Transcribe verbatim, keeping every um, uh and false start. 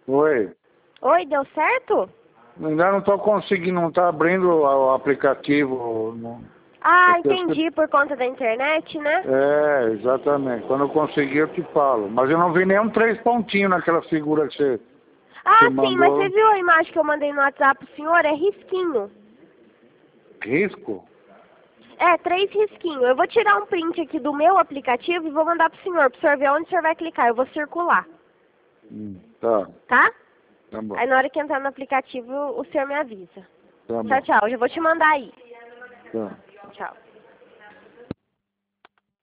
Oi. Oi, deu certo? Ainda não estou conseguindo, não está abrindo o aplicativo. Não. Ah, Porque entendi, eu... por conta da internet, né? É, exatamente. Quando eu conseguir eu te falo. Mas eu não vi nenhum três pontinhos naquela figura que você, Ah, você sim, mas você mandou. viu a imagem que eu mandei no WhatsApp pro senhor? É risquinho. Risco? É, três risquinhos. Eu vou tirar um print aqui do meu aplicativo e vou mandar pro senhor, pro senhor ver onde o senhor vai clicar. Eu vou circular. Hum, tá. Tá? Tá bom. Aí na hora que entrar no aplicativo, o senhor me avisa. Tá Tchau, bom. tchau. Eu já vou te mandar aí. Tá. Tchau.